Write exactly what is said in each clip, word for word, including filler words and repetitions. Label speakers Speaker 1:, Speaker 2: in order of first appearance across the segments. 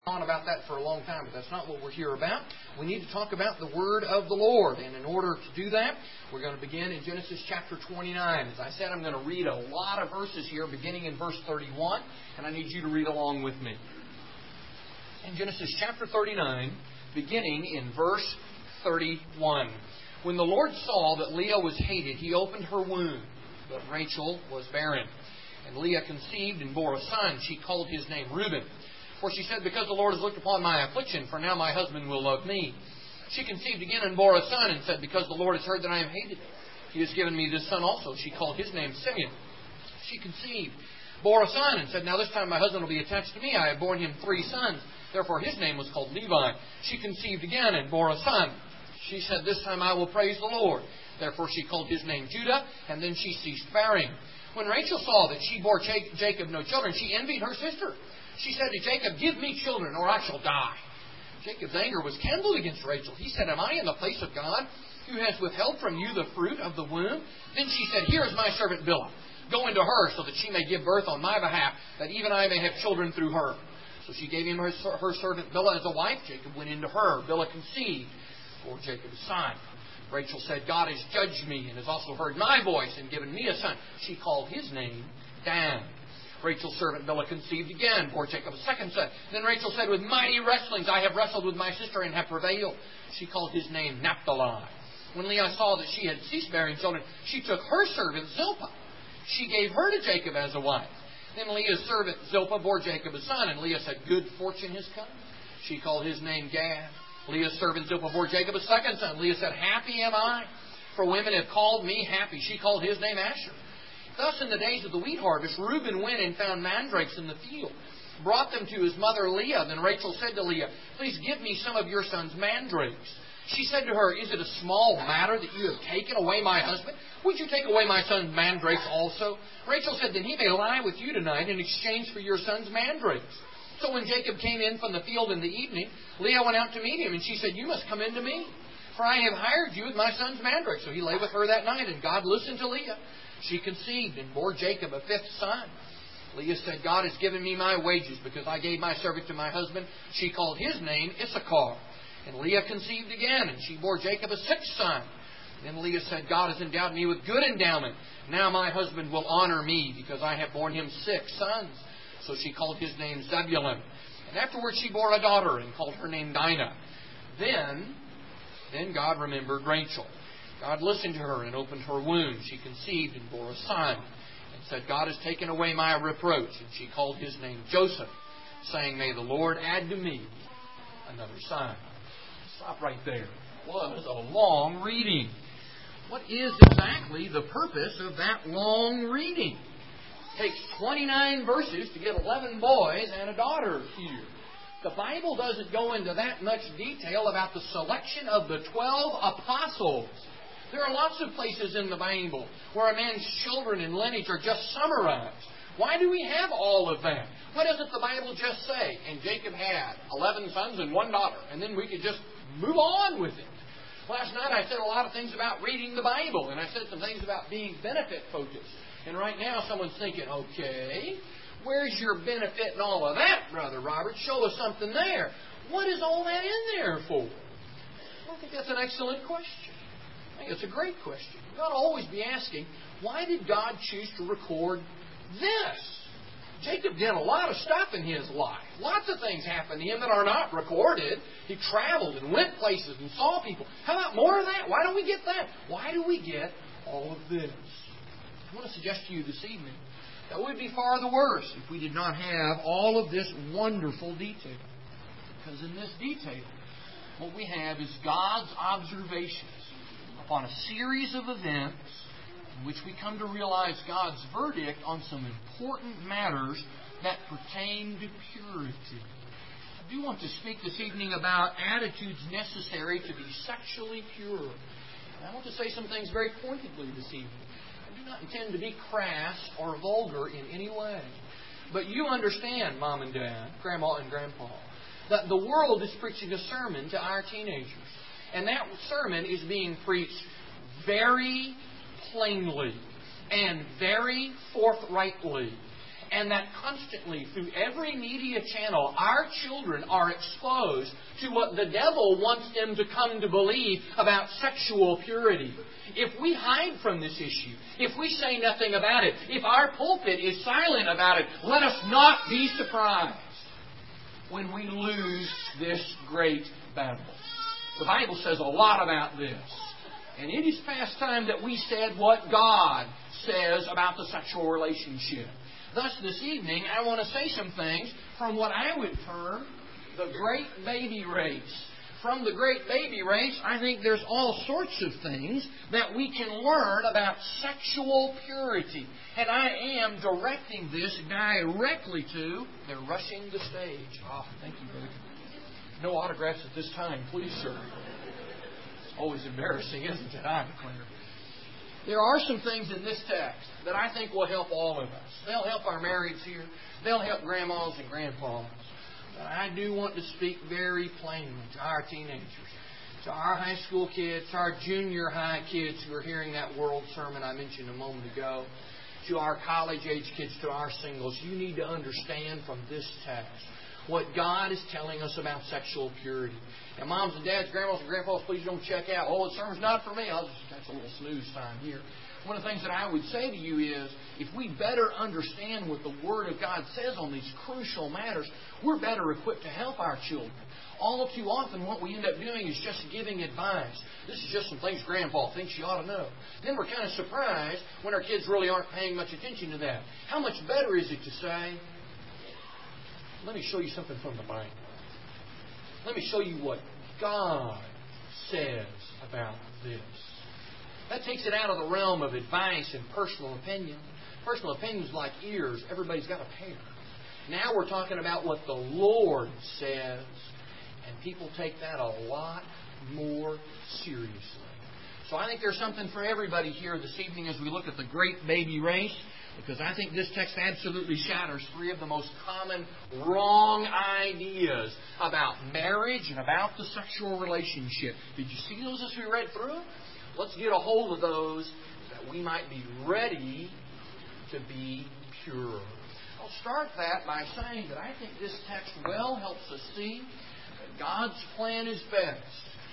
Speaker 1: On about that for a long time, but that's not what we're here about. We need to talk about the Word of the Lord. And in order to do that, we're going to begin in Genesis chapter twenty-nine. As I said, I'm going to read a lot of verses here, beginning in verse thirty-one, and I need you to read along with me. In Genesis chapter thirty-nine, beginning in verse thirty-one. When the Lord saw that Leah was hated, He opened her womb, but Rachel was barren. And Leah conceived and bore a son. She called his name Reuben. For she said, because the Lord has looked upon my affliction, for now my husband will love me. She conceived again and bore a son, and said, because the Lord has heard that I am hated, He has given me this son also. She called his name Simeon. She conceived, bore a son, and said, now this time my husband will be attached to me. I have borne him three sons. Therefore his name was called Levi. She conceived again and bore a son. She said, this time I will praise the Lord. Therefore she called his name Judah, and then she ceased bearing. When Rachel saw that she bore Jacob no children, she envied her sister. She said to Jacob, give me children, or I shall die. Jacob's anger was kindled against Rachel. He said, am I in the place of God, who has withheld from you the fruit of the womb? Then she said, here is my servant Bilhah. Go into her, so that she may give birth on my behalf, that even I may have children through her. So she gave him her, her servant Bilhah as a wife. Jacob went into her. Bilhah conceived, bore Jacob a son. Rachel said, God has judged me, and has also heard my voice, and given me a son. She called his name Dan. Rachel's servant Bilhah conceived again, bore Jacob a second son. Then Rachel said, with mighty wrestlings I have wrestled with my sister and have prevailed. She called his name Naphtali. When Leah saw that she had ceased bearing children, she took her servant Zilpah. She gave her to Jacob as a wife. Then Leah's servant Zilpah bore Jacob a son, and Leah said, good fortune has come. She called his name Gad. Leah's servant Zilpah bore Jacob a second son. Leah said, happy am I, for women have called me happy. She called his name Asher. Thus in the days of the wheat harvest, Reuben went and found mandrakes in the field, brought them to his mother Leah. Then Rachel said to Leah, please give me some of your son's mandrakes. She said to her, is it a small matter that you have taken away my husband? Would you take away my son's mandrakes also? Rachel said, then he may lie with you tonight in exchange for your son's mandrakes. So when Jacob came in from the field in the evening, Leah went out to meet him, and she said, you must come in to me, for I have hired you with my son's mandrakes. So he lay with her that night, and God listened to Leah. She conceived and bore Jacob a fifth son. Leah said, God has given me my wages, because I gave my servant to my husband. She called his name Issachar. And Leah conceived again, and she bore Jacob a sixth son. Then Leah said, God has endowed me with good endowment. Now my husband will honor me, because I have borne him six sons. So she called his name Zebulun. And afterwards she bore a daughter, and called her name Dinah. Then, then God remembered Rachel. God listened to her and opened her womb. She conceived and bore a son, and said, God has taken away my reproach. And she called his name Joseph, saying, may the Lord add to me another son. Stop right there. Well, it was a long reading. What is exactly the purpose of that long reading? It takes twenty-nine verses to get eleven boys and a daughter here. The Bible doesn't go into that much detail about the selection of the twelve apostles. There are lots of places in the Bible where a man's children and lineage are just summarized. Why do we have all of that? Why doesn't the Bible just say, and Jacob had eleven sons and one daughter, and then we could just move on with it? Last night I said a lot of things about reading the Bible, and I said some things about being benefit-focused. And right now someone's thinking, okay, where's your benefit in all of that, Brother Robert? Show us something there. What is all that in there for? I think that's an excellent question. I think it's a great question. You ought to always be asking, why did God choose to record this? Jacob did a lot of stuff in his life. Lots of things happened to him that are not recorded. He traveled and went places and saw people. How about more of that? Why don't we get that? Why do we get all of this? I want to suggest to you this evening that it would be far the worse if we did not have all of this wonderful detail. Because in this detail, what we have is God's observations upon a series of events in which we come to realize God's verdict on some important matters that pertain to purity. I do want to speak this evening about attitudes necessary to be sexually pure. And I want to say some things very pointedly this evening. I do not intend to be crass or vulgar in any way. But you understand, Mom and Dad, Grandma and Grandpa, that the world is preaching a sermon to our teenagers. And that sermon is being preached very plainly and very forthrightly. and that constantly, through every media channel, our children are exposed to what the devil wants them to come to believe about sexual purity. If we hide from this issue, if we say nothing about it, if our pulpit is silent about it, let us not be surprised when we lose this great battle. The Bible says a lot about this. And it is past time that we said what God says about the sexual relationship. Thus, this evening, I want to say some things from what I would term the great baby race. From the great baby race, I think there's all sorts of things that we can learn about sexual purity. And I am directing this directly to, they're rushing the stage. Oh, thank you, brother. No autographs at this time, please, sir. It's always embarrassing, isn't it? I declare. There are some things in this text that I think will help all of us. They'll help our marrieds here. They'll help grandmas and grandpas. But I do want to speak very plainly to our teenagers, to our high school kids, to our junior high kids who are hearing that world sermon I mentioned a moment ago, to our college-age kids, to our singles. You need to understand from this text what God is telling us about sexual purity. And moms and dads, grandmas and grandpas, please don't check out. Oh, the sermon's not for me. I'll just that's a little snooze time here. One of the things that I would say to you is, if we better understand what the Word of God says on these crucial matters, we're better equipped to help our children. All too often, what we end up doing is just giving advice. This is just some things Grandpa thinks you ought to know. Then we're kind of surprised when our kids really aren't paying much attention to that. How much better is it to say, let me show you something from the Bible. Let me show you what God says about this. That takes it out of the realm of advice and personal opinion. Personal opinions like ears. Everybody's got a pair. Now we're talking about what the Lord says. And people take that a lot more seriously. So I think there's something for everybody here this evening as we look at the great baby race. Because I think this text absolutely shatters three of the most common wrong ideas about marriage and about the sexual relationship. Did you see those as we read through? Let's get a hold of those that we might be ready to be pure. I'll start that by saying that I think this text well helps us see that God's plan is best.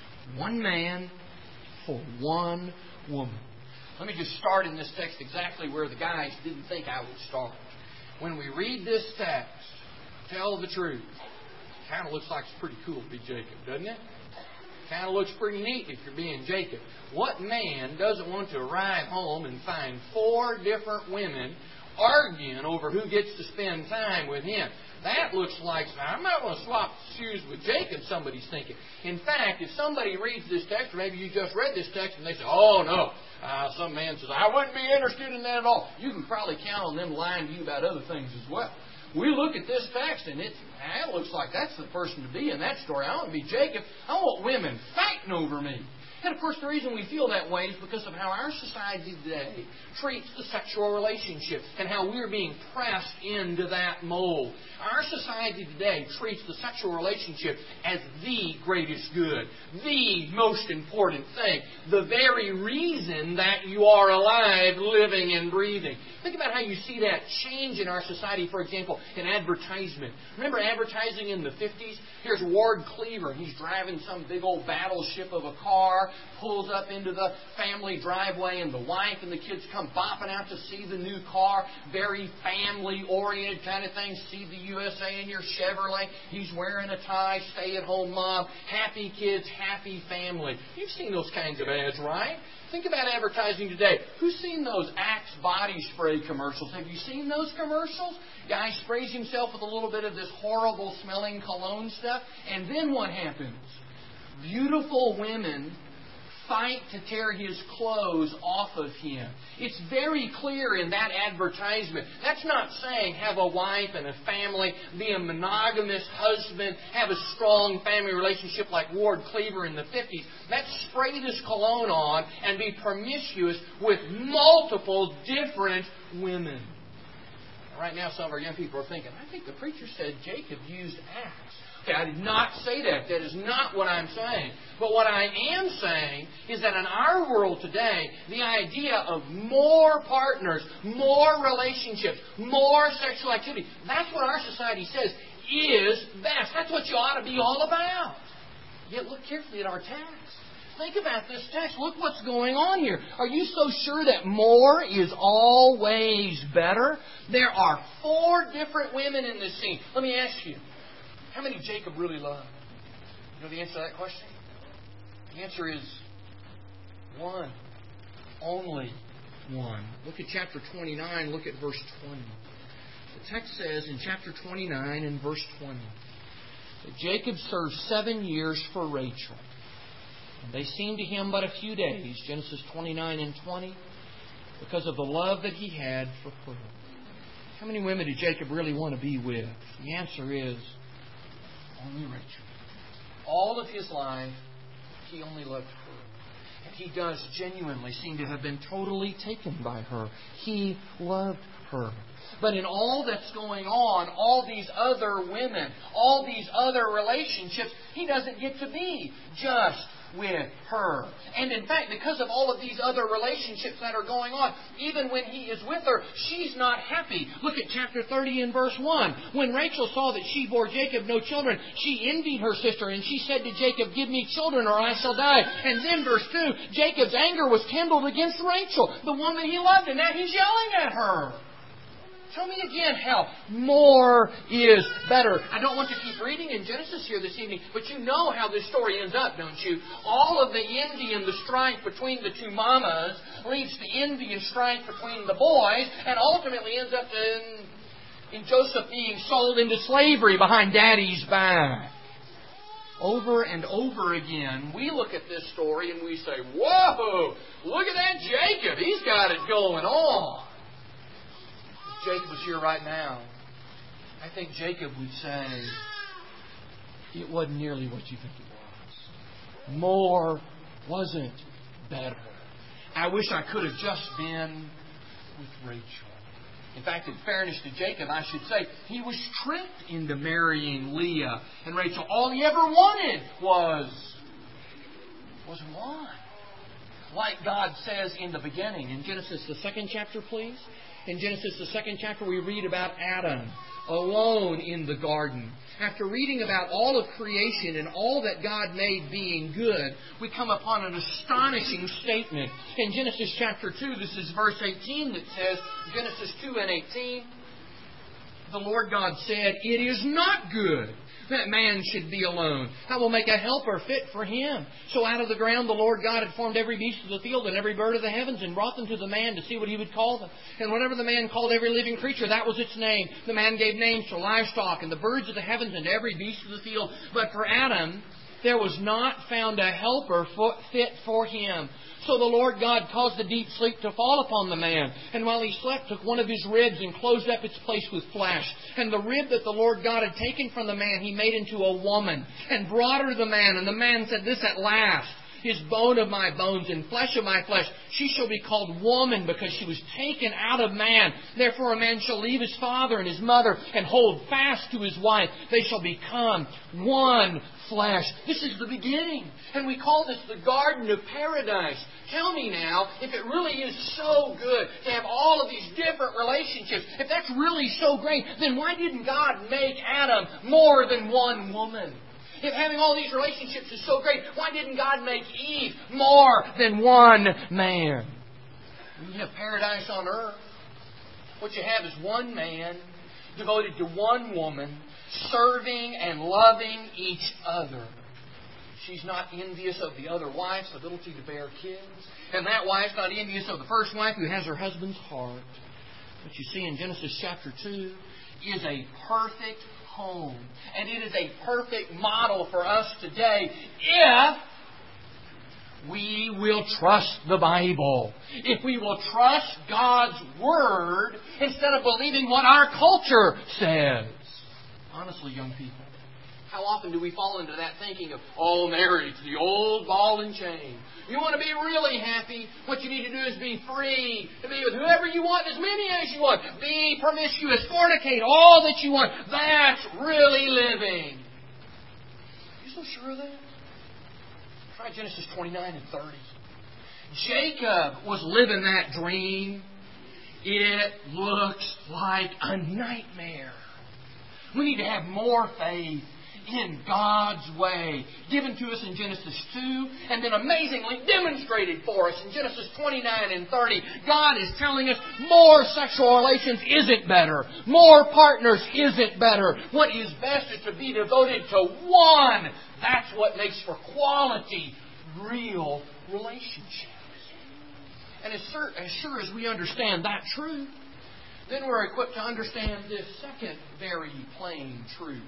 Speaker 1: One man for one woman. Let me just start in this text exactly where the guys didn't think I would start. When we read this text, tell the truth. Kind of looks like it's pretty cool to be Jacob, doesn't it? Kind of looks pretty neat if you're being Jacob. What man doesn't want to arrive home and find four different women arguing over who gets to spend time with him? That looks like, I might want to swap shoes with Jacob, somebody's thinking. In fact, if somebody reads this text, or maybe you just read this text, and they say, oh no, uh, some man says, I wouldn't be interested in that at all. You can probably count on them lying to you about other things as well. We look at this text, and it, it looks like that's the person to be in that story. I want to be Jacob. I want women fighting over me. And of course, the reason we feel that way is because of how our society today treats the sexual relationship and how we're being pressed into that mold. Our society today treats the sexual relationship as the greatest good, the most important thing, the very reason that you are alive, living, and breathing. Think about how you see that change in our society, for example, in advertisement. Remember advertising in the fifties? Here's Ward Cleaver. He's driving some big old battleship of a car, pulls up into the family driveway, and the wife and the kids come bopping out to see the new car. Very family-oriented kind of thing. See the U S A in your Chevrolet. He's wearing a tie, stay-at-home mom. Happy kids, happy family. You've seen those kinds of ads, right? Think about advertising today. Who's seen those Axe body spray commercials? Have you seen those commercials? Guy sprays himself with a little bit of this horrible smelling cologne stuff. And then what happens? Beautiful women fight to tear his clothes off of him. It's very clear in that advertisement. That's not saying have a wife and a family, be a monogamous husband, have a strong family relationship like Ward Cleaver in the fifties. That's spray this cologne on and be promiscuous with multiple different women. Right now, some of our young people are thinking, I think the preacher said Jacob used Axe. Okay, I did not say that. That is not what I'm saying. But what I am saying is that in our world today, the idea of more partners, more relationships, more sexual activity, that's what our society says is best. That's what you ought to be all about. Yet look carefully at our text. Think about this text. Look what's going on here. Are you so sure that more is always better? There are four different women in this scene. Let me ask you, how many Jacob really loved? You know the answer to that question? The answer is one. Only one. Look at chapter twenty-nine. Look at verse twenty. The text says in chapter twenty-nine and verse twenty that Jacob served seven years for Rachel. And they seemed to him but a few days, Genesis twenty-nine and twenty, because of the love that he had for her. How many women did Jacob really want to be with? The answer is only Rachel. All of his life, he only loved her. And he does genuinely seem to have been totally taken by her. He loved her. But in all that's going on, all these other women, all these other relationships, he doesn't get to be just with her. And in fact, because of all of these other relationships that are going on, even when he is with her, she's not happy. Look at chapter thirty and verse one. When Rachel saw that she bore Jacob no children, she envied her sister, and she said to Jacob, "Give me children or I shall die." And then verse two, Jacob's anger was kindled against Rachel, the woman he loved, and now he's yelling at her. Tell me again how more is better. I don't want to keep reading in Genesis here this evening, but you know how this story ends up, don't you? All of the envy and the strife between the two mamas leads to envy and strife between the boys, and ultimately ends up in, in Joseph being sold into slavery behind Daddy's back. Over and over again, we look at this story and we say, "Whoa, look at that Jacob. He's got it going on." Jacob was here right now, I think Jacob would say, it wasn't nearly what you think it was. More wasn't better. I wish I could have just been with Rachel. In fact, in fairness to Jacob, I should say, he was tricked into marrying Leah and Rachel. All he ever wanted was, was one. Like God says in the beginning, in Genesis, the second chapter, please. In Genesis, the second chapter, we read about Adam alone in the garden. After reading about all of creation and all that God made being good, we come upon an astonishing statement. In Genesis chapter two, this is verse eighteen that says, Genesis two and eighteen, the Lord God said, "It is not good that man should be alone. I will make a helper fit for him." So out of the ground the Lord God had formed every beast of the field and every bird of the heavens, and brought them to the man to see what he would call them. And whatever the man called every living creature, that was its name. The man gave names to livestock and the birds of the heavens and to every beast of the field. But for Adam there was not found a helper fit for him. So the Lord God caused a deep sleep to fall upon the man. And while he slept, took one of his ribs and closed up its place with flesh. And the rib that the Lord God had taken from the man, he made into a woman, and brought her the man. And the man said, "This at last is bone of my bones and flesh of my flesh. She shall be called woman, because she was taken out of man. Therefore a man shall leave his father and his mother and hold fast to his wife. They shall become one flesh." This is the beginning. And we call this the Garden of Paradise. Tell me now, if it really is so good to have all of these different relationships, if that's really so great, then why didn't God make Adam more than one woman? If having all these relationships is so great, why didn't God make Eve more than one man? When you have paradise on earth, what you have is one man devoted to one woman, serving and loving each other. She's not envious of the other wife's ability to bear kids. And that wife's not envious of the first wife who has her husband's heart. What you see in Genesis chapter two is a perfect home. And it is a perfect model for us today if we will trust the Bible. If we will trust God's Word instead of believing what our culture says. Honestly, young people, how often do we fall into that thinking of, oh, marriage, the old ball and chain. You want to be really happy? What you need to do is be free, to be with whoever you want, as many as you want. Be promiscuous, fornicate, all that you want. That's really living. so sure of that? Try Genesis twenty-nine and thirty. Jacob was living that dream. It looks like a nightmare. We need to have more faith in God's way, given to us in Genesis two, and then amazingly demonstrated for us in Genesis twenty-nine and thirty. God is telling us more sexual relations isn't better. More partners isn't better. What is best is to be devoted to one. That's what makes for quality, real relationships. And as sure, as sure as we understand that truth, then we're equipped to understand this second very plain truth.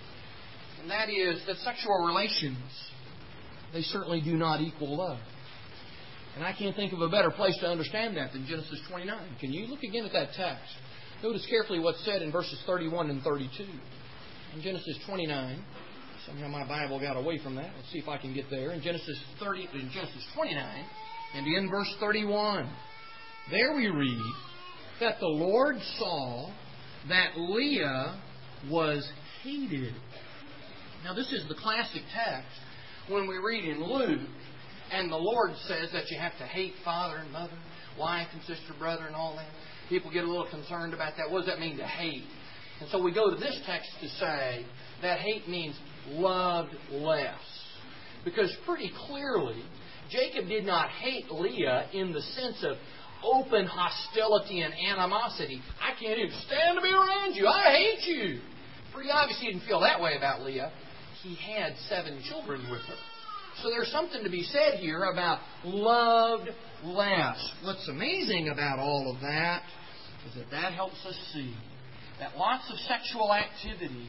Speaker 1: And that is that sexual relations, they certainly do not equal love. And I can't think of a better place to understand that than Genesis twenty-nine. Can you look again at that text? Notice carefully what's said in verses thirty-one and thirty-two. In Genesis twenty-nine, somehow my Bible got away from that. Let's see if I can get there. In Genesis thirty, in Genesis twenty-nine, and in verse thirty-one, there we read that the Lord saw that Leah was hated. Now, this is the classic text when we read in Luke, and the Lord says that you have to hate father and mother, wife and sister, brother, and all that. People get a little concerned about that. What does that mean to hate? And so we go to this text to say that hate means loved less. Because pretty clearly, Jacob did not hate Leah in the sense of open hostility and animosity. I can't even stand to be around you. I hate you. Pretty obvious he didn't feel that way about Leah. He had seven children with her. So there's something to be said here about loved less. What's amazing about all of that is that that helps us see that lots of sexual activity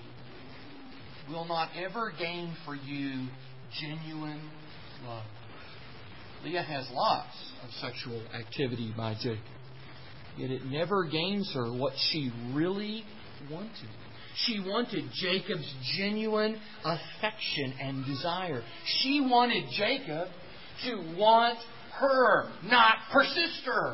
Speaker 1: will not ever gain for you genuine love. Leah has lots of sexual activity by Jacob, yet it never gains her what she really wanted. She wanted Jacob's genuine affection and desire. She wanted Jacob to want her, not her sister.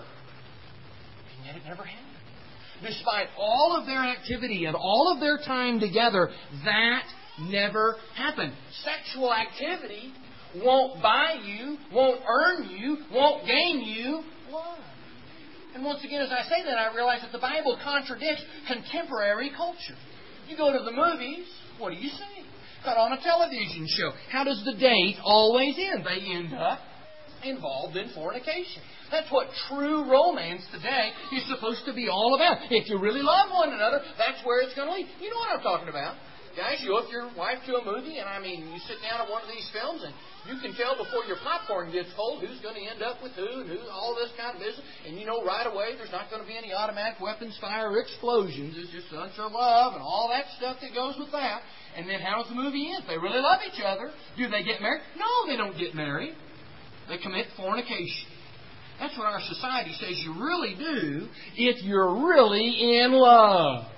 Speaker 1: And yet it never happened. Despite all of their activity and all of their time together, that never happened. Sexual activity won't buy you, won't earn you, won't gain you love. And once again, as I say that, I realize that the Bible contradicts contemporary culture. You go to the movies, what do you see? Got on a television show. How does the date always end? They end up involved in fornication. That's what true romance today is supposed to be all about. If you really love one another, that's where it's going to lead. You know what I'm talking about. Guys, you go with your wife to a movie, and I mean, you sit down at one of these films, and you can tell before your popcorn gets cold who's going to end up with who, and who, all this kind of business. And you know right away there's not going to be any automatic weapons fire or explosions. It's just such a love and all that stuff that goes with that. And then how does the movie end? They really love each other. Do they get married? No, they don't get married. They commit fornication. That's what our society says you really do if you're really in love.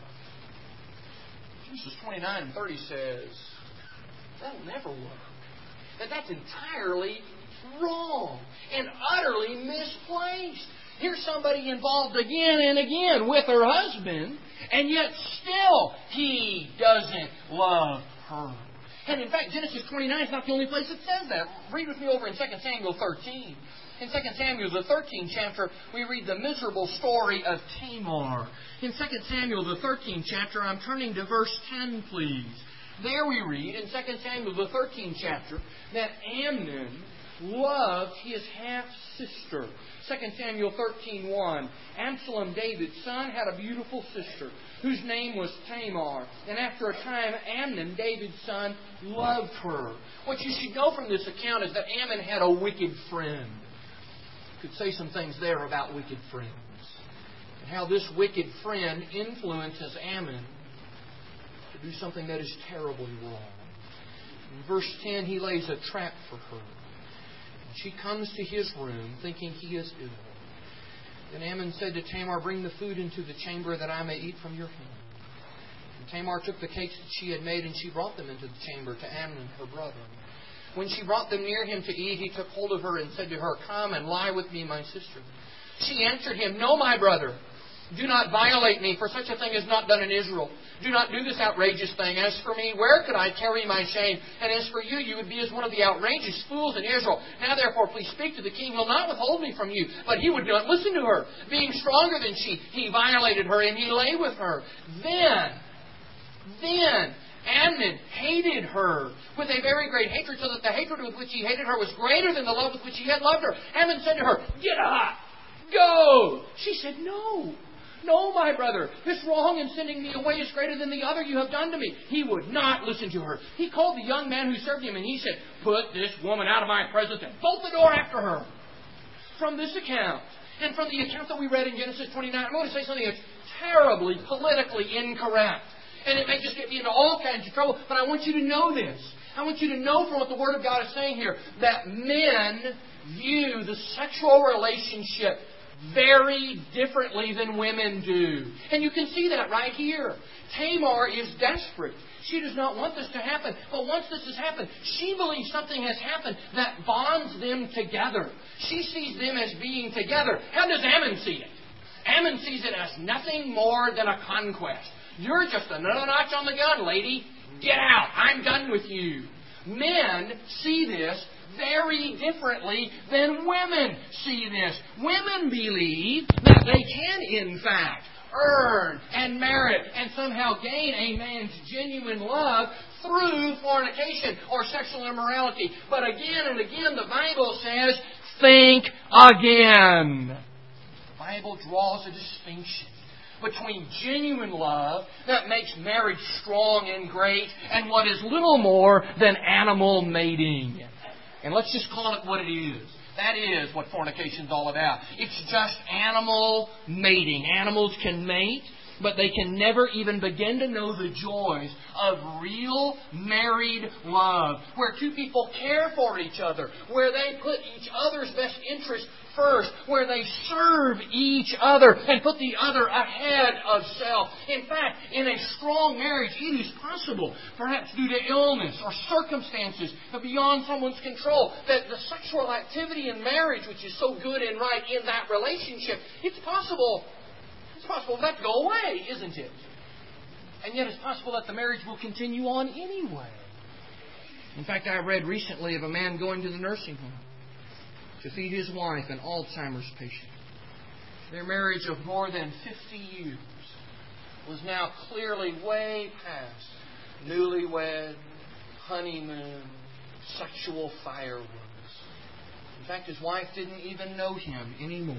Speaker 1: Genesis twenty-nine and thirty says, that'll never work. That that's entirely wrong and utterly misplaced. Here's somebody involved again and again with her husband, and yet still he doesn't love her. And in fact, Genesis twenty-nine is not the only place it says that. Read with me over in Second Samuel thirteen. In Second Samuel, the thirteenth chapter, we read the miserable story of Tamar. In Second Samuel, the thirteenth chapter, I'm turning to verse ten, please. There we read, in Second Samuel, the thirteenth chapter, that Amnon loved his half-sister. Second Samuel thirteen one. Absalom, David's son, had a beautiful sister whose name was Tamar. And after a time, Amnon, David's son, loved her. What you should know from this account is that Amnon had a wicked friend. Could say some things there about wicked friends. And how this wicked friend influences Amnon to do something that is terribly wrong. In verse ten, he lays a trap for her. And she comes to his room thinking he is ill. Then Amnon said to Tamar, bring the food into the chamber that I may eat from your hand. And Tamar took the cakes that she had made and she brought them into the chamber to Amnon, her brother. When she brought them near him to eat, he took hold of her and said to her, come and lie with me, my sister. She answered him, no, my brother. Do not violate me, for such a thing is not done in Israel. Do not do this outrageous thing. As for me, where could I carry my shame? And as for you, you would be as one of the outrageous fools in Israel. Now therefore, please speak to the king. He'll not withhold me from you. But he would not listen to her. Being stronger than she, he violated her, and he lay with her. Then, then, Amnon hated her with a very great hatred, so that the hatred with which he hated her was greater than the love with which he had loved her. Amnon said to her, "Get up! Go!" She said, "No. No, my brother, this wrong in sending me away is greater than the other you have done to me." He would not listen to her. He called the young man who served him, and he said, "Put this woman out of my presence and bolt the door after her." From this account, and from the account that we read in Genesis twenty-nine, I'm going to say something that's terribly politically incorrect. And it may just get me into all kinds of trouble, but I want you to know this. I want you to know from what the Word of God is saying here, that men view the sexual relationship very differently than women do. And you can see that right here. Tamar is desperate. She does not want this to happen. But once this has happened, she believes something has happened that bonds them together. She sees them as being together. How does Ammon see it? Ammon sees it as nothing more than a conquest. You're just another notch on the gun, lady. Get out. I'm done with you. Men see this very differently than women see this. Women believe that they can, in fact, earn and merit and somehow gain a man's genuine love through fornication or sexual immorality. But again and again, the Bible says, think again. The Bible draws a distinction between genuine love that makes marriage strong and great and what is little more than animal mating. And let's just call it what it is. That is what fornication's all about. It's just animal mating. Animals can mate, but they can never even begin to know the joys of real married love, where two people care for each other, where they put each other's best interest first, where they serve each other and put the other ahead of self. In fact, in a strong marriage, it is possible, perhaps due to illness or circumstances beyond someone's control, that the sexual activity in marriage, which is so good and right in that relationship, it's possible, it's possible that to go away, isn't it? And yet it's possible that the marriage will continue on anyway. In fact, I read recently of a man going to the nursing home to feed his wife, an Alzheimer's patient. Their marriage of more than fifty years was now clearly way past newlywed, honeymoon, sexual fireworks. In fact, his wife didn't even know him anymore.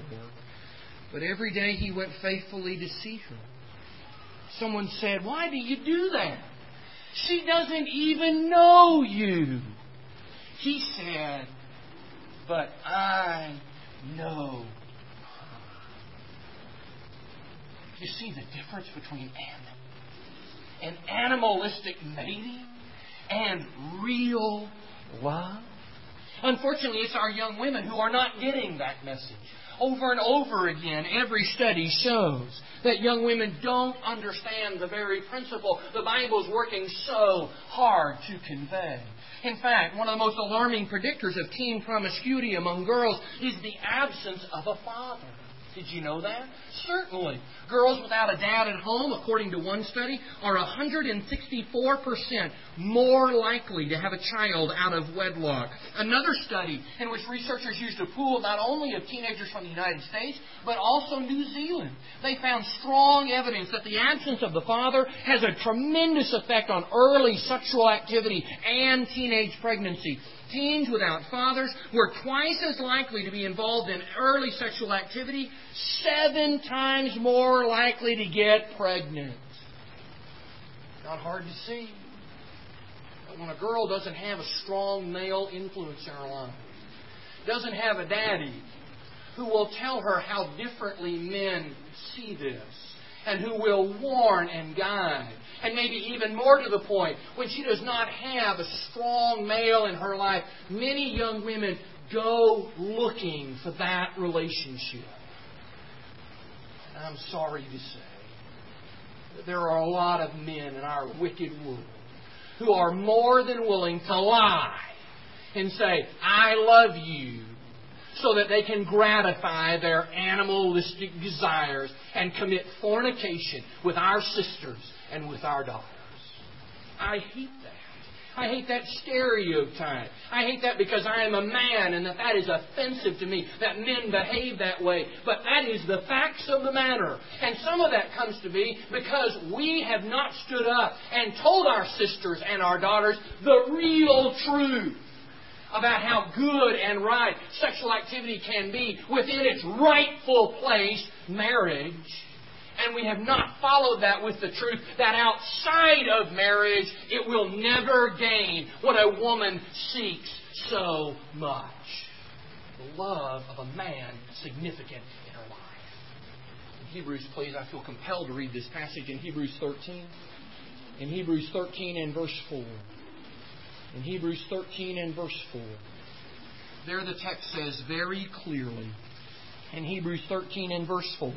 Speaker 1: But every day he went faithfully to see her. Someone said, "Why do you do that? She doesn't even know you." He said, "But I know her." You see the difference between an animalistic mating and real love? Unfortunately, it's our young women who are not getting that message. Over and over again, every study shows that young women don't understand the very principle the Bible is working so hard to convey. In fact, one of the most alarming predictors of teen promiscuity among girls is the absence of a father. Did you know that? Certainly. Girls without a dad at home, according to one study, are one hundred sixty-four percent more likely to have a child out of wedlock. Another study in which researchers used a pool not only of teenagers from the United States, but also New Zealand. They found strong evidence that the absence of the father has a tremendous effect on early sexual activity and teenage pregnancy. Teens without fathers were twice as likely to be involved in early sexual activity, seven times more likely to get pregnant. Not hard to see. But when a girl doesn't have a strong male influence in her life, doesn't have a daddy who will tell her how differently men see this, and who will warn and guide, and maybe even more to the point, when she does not have a strong male in her life, many young women go looking for that relationship. And I'm sorry to say that there are a lot of men in our wicked world who are more than willing to lie and say, "I love you," so that they can gratify their animalistic desires and commit fornication with our sisters and with our daughters. I hate that. I hate that stereotype. I hate that because I am a man and that that is offensive to me, that men behave that way. But that is the facts of the matter. And some of that comes to be because we have not stood up and told our sisters and our daughters the real truth about how good and right sexual activity can be within its rightful place, marriage. And we have not followed that with the truth that outside of marriage it will never gain what a woman seeks so much. The love of a man significant in her life. In Hebrews, please, I feel compelled to read this passage in Hebrews thirteen. In Hebrews thirteen and verse four. In Hebrews thirteen and verse four. There the text says very clearly, in Hebrews thirteen and verse four,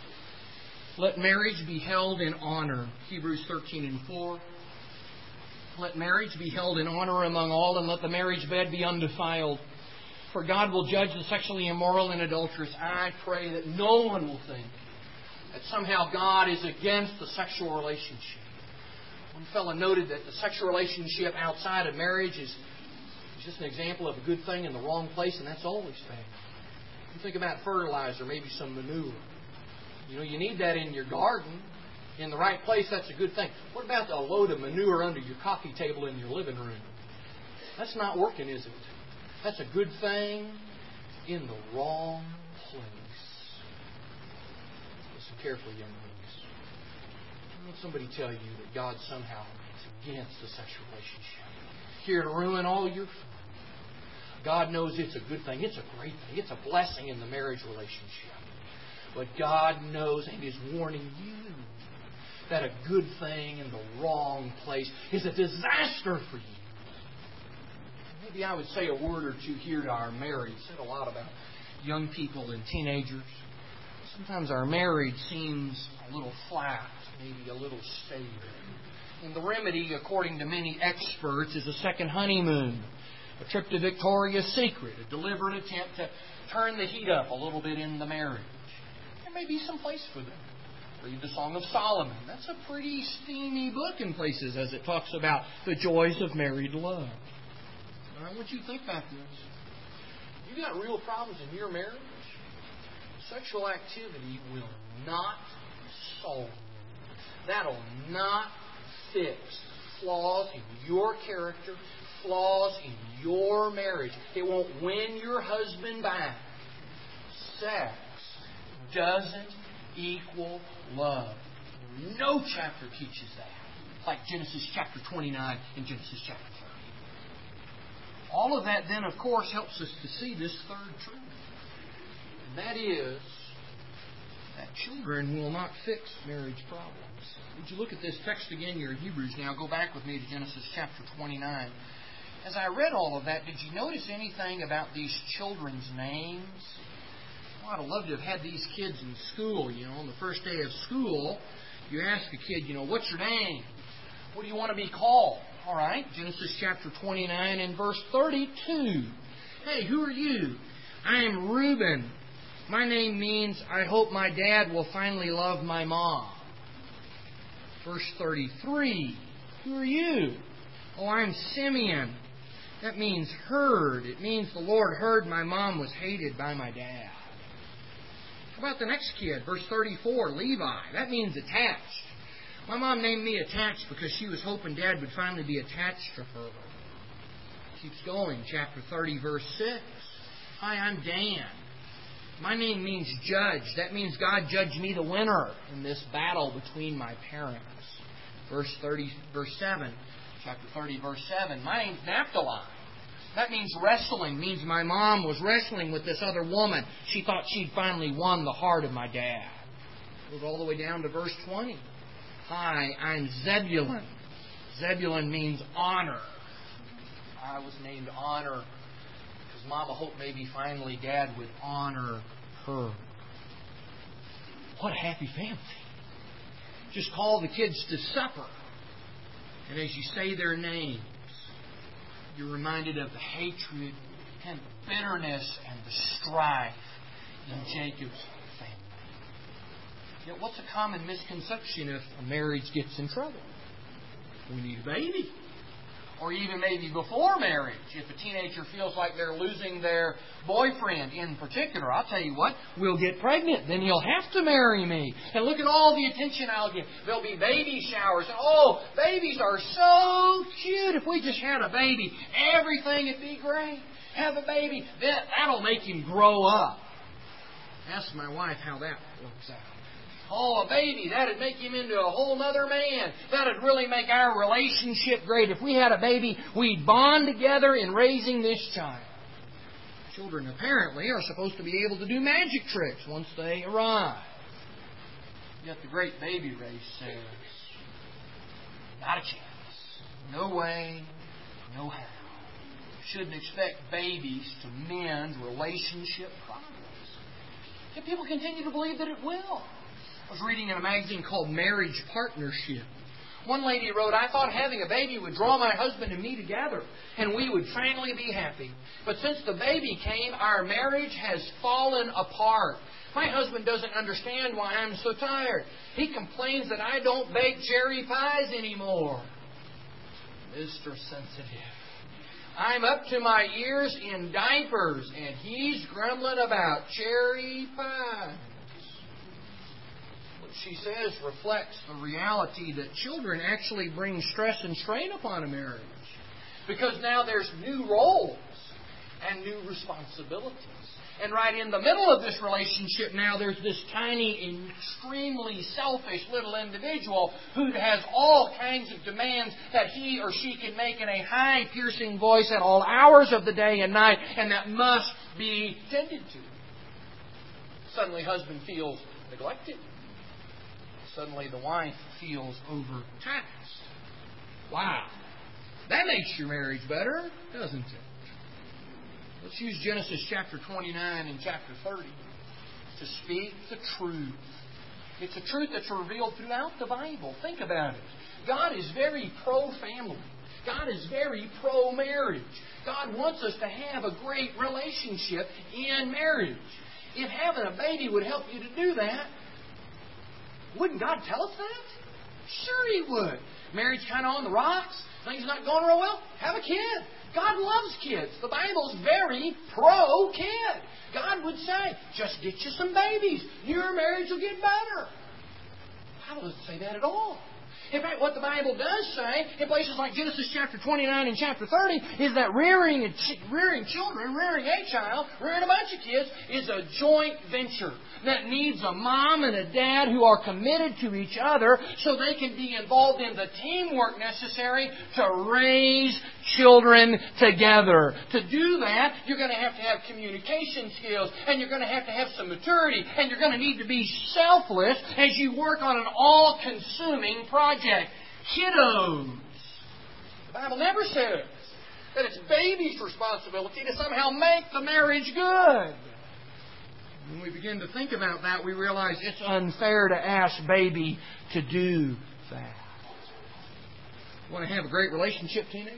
Speaker 1: let marriage be held in honor. Hebrews thirteen and four. Let marriage be held in honor among all, and let the marriage bed be undefiled. For God will judge the sexually immoral and adulterous. I pray that no one will think that somehow God is against the sexual relationship. One fellow noted that the sexual relationship outside of marriage is just an example of a good thing in the wrong place, and that's always bad. You think about fertilizer, maybe some manure. You know, you need that in your garden. In the right place, that's a good thing. What about a load of manure under your coffee table in your living room? That's not working, is it? That's a good thing in the wrong place. Listen carefully, young ladies. Don't let somebody tell you that God somehow is against the sexual relationship, here to ruin all your fun. God knows it's a good thing. It's a great thing. It's a blessing in the marriage relationship. But God knows and is warning you that a good thing in the wrong place is a disaster for you. Maybe I would say a word or two here to our married. Said a lot about young people and teenagers. Sometimes our marriage seems a little flat, maybe a little stale. And the remedy, according to many experts, is a second honeymoon, a trip to Victoria's Secret, a deliberate attempt to turn the heat up a little bit in the marriage. There may be some place for them. Read the Song of Solomon. That's a pretty steamy book in places as it talks about the joys of married love. I want you to think about this. You've got real problems in your marriage. Sexual activity will not solve them. That'll not fix flaws in your character, flaws in your marriage. It won't win your husband back. Sex doesn't equal love. No chapter teaches that, like Genesis chapter twenty-nine and Genesis chapter thirty. All of that then, of course, helps us to see this third truth. And that is that children will not fix marriage problems. Would you look at this text again? You're in Hebrews now. Go back with me to Genesis chapter twenty-nine. As I read all of that, did you notice anything about these children's names? Well, I'd have loved to have had these kids in school. You know, on the first day of school, you ask a kid, you know, what's your name? What do you want to be called? All right, Genesis chapter twenty-nine and verse thirty-two. Hey, who are you? I am Reuben. My name means I hope my dad will finally love my mom. Verse thirty-three. Who are you? Oh, I'm Simeon. That means heard. It means the Lord heard my mom was hated by my dad. How about the next kid? Verse thirty-four. Levi. That means attached. My mom named me attached because she was hoping Dad would finally be attached to her. Keeps going. Chapter thirty, verse six. Hi, I'm Dan. My name means judge. That means God judged me the winner in this battle between my parents. Verse thirty, verse seven. Chapter thirty, verse seven. My name's Naphtali. That means wrestling. Means my mom was wrestling with this other woman. She thought she'd finally won the heart of my dad. Goes all the way down to verse twenty. Hi, I'm Zebulun. Zebulun means honor. I was named honor because Mama hoped maybe finally Dad would honor her. What a happy family. Just call the kids to supper. And as you say their names, you're reminded of the hatred and the bitterness and the strife in Jacob's family. Yet what's a common misconception if a marriage gets in trouble? We need a baby. Or even maybe before marriage, if a teenager feels like they're losing their boyfriend in particular, I'll tell you what, we'll get pregnant, then you'll have to marry me. And look at all the attention I'll get. There'll be baby showers. Oh, babies are so cute. If we just had a baby, everything would be great. Have a baby, that, that'll make him grow up. Ask my wife how that works out. Oh, a baby, that'd make him into a whole other man. That'd really make our relationship great. If we had a baby, we'd bond together in raising this child. Children apparently are supposed to be able to do magic tricks once they arrive. Yet the great baby race says, not a chance. No way, no how. Shouldn't expect babies to mend relationship problems. Yet people continue to believe that it will. I was reading in a magazine called Marriage Partnership. One lady wrote, I thought having a baby would draw my husband and me together, and we would finally be happy. But since the baby came, our marriage has fallen apart. My husband doesn't understand why I'm so tired. He complains that I don't bake cherry pies anymore. Mister Sensitive. I'm up to my ears in diapers, and he's grumbling about cherry pies. What she says reflects the reality that children actually bring stress and strain upon a marriage. Because now there's new roles and new responsibilities. And right in the middle of this relationship now, there's this tiny, extremely selfish little individual who has all kinds of demands that he or she can make in a high, piercing voice at all hours of the day and night, and that must be tended to. Suddenly, husband feels neglected. Suddenly, the wife feels overtaxed. Wow. That makes your marriage better, doesn't it? Let's use Genesis chapter twenty-nine and chapter thirty to speak the truth. It's a truth that's revealed throughout the Bible. Think about it. God is very pro-family. God is very pro-marriage. God wants us to have a great relationship in marriage. If having a baby would help you to do that, wouldn't God tell us that? Sure He would. Marriage kind of on the rocks. Things not going real well. Have a kid. God loves kids. The Bible's very pro-kid. God would say, just get you some babies. Your marriage will get better. The Bible doesn't say that at all. In fact, what the Bible does say, in places like Genesis chapter twenty-nine and chapter thirty, is that rearing, a ch- rearing children, rearing a child, rearing a bunch of kids, is a joint venture that needs a mom and a dad who are committed to each other so they can be involved in the teamwork necessary to raise children together. To do that, you're going to have to have communication skills, and you're going to have to have some maturity, and you're going to need to be selfless as you work on an all-consuming project. Kiddos. The Bible never says that it's baby's responsibility to somehow make the marriage good. When we begin to think about that, we realize it's unfair to ask baby to do that. Want to have a great relationship, teenagers?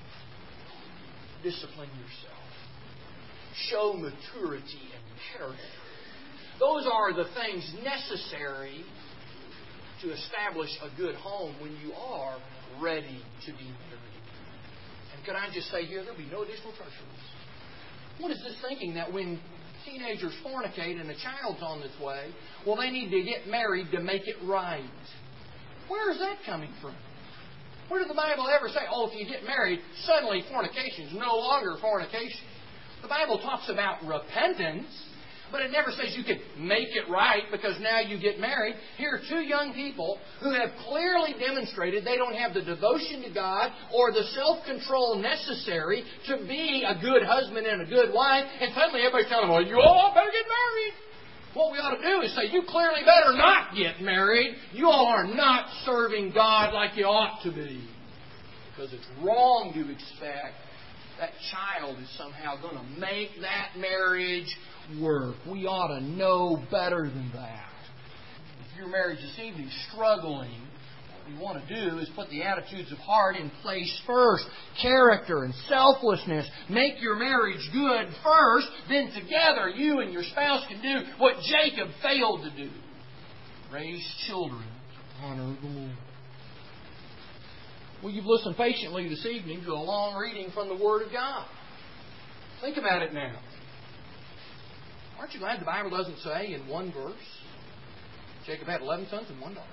Speaker 1: Discipline yourself. Show maturity and character. Those are the things necessary to establish a good home when you are ready to be married. And can I just say here, there'll be no additional pressures. What is this thinking that when teenagers fornicate and a child's on its way, well, they need to get married to make it right? Where is that coming from? Where did the Bible ever say, oh, if you get married, suddenly fornication is no longer fornication? The Bible talks about repentance, but it never says you can make it right because now you get married. Here are two young people who have clearly demonstrated they don't have the devotion to God or the self-control necessary to be a good husband and a good wife, and suddenly everybody's telling them, well, you all better get married. What we ought to do is say, you clearly better not get married. You all are not serving God like you ought to be. Because it's wrong to expect that child is somehow going to make that marriage work. We ought to know better than that. If your marriage this evening is struggling, you want to do is put the attitudes of heart in place first. Character and selflessness. Make your marriage good first. Then together you and your spouse can do what Jacob failed to do. Raise children to honor the Lord. Well, you've listened patiently this evening to a long reading from the Word of God. Think about it now. Aren't you glad the Bible doesn't say in one verse, Jacob had eleven sons and one daughter?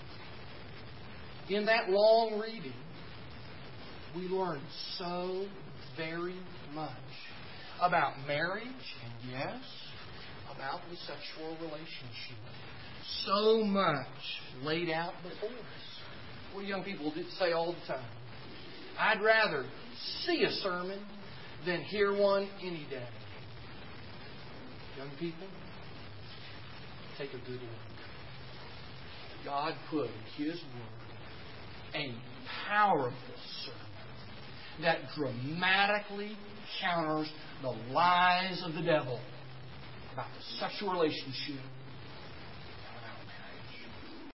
Speaker 1: In that long reading, we learn so very much about marriage and, yes, about the sexual relationship. So much laid out before us. What do young people say all the time? I'd rather see a sermon than hear one any day. Young people, take a good look. God put in His Word a powerful sermon that dramatically counters the lies of the devil about the sexual relationship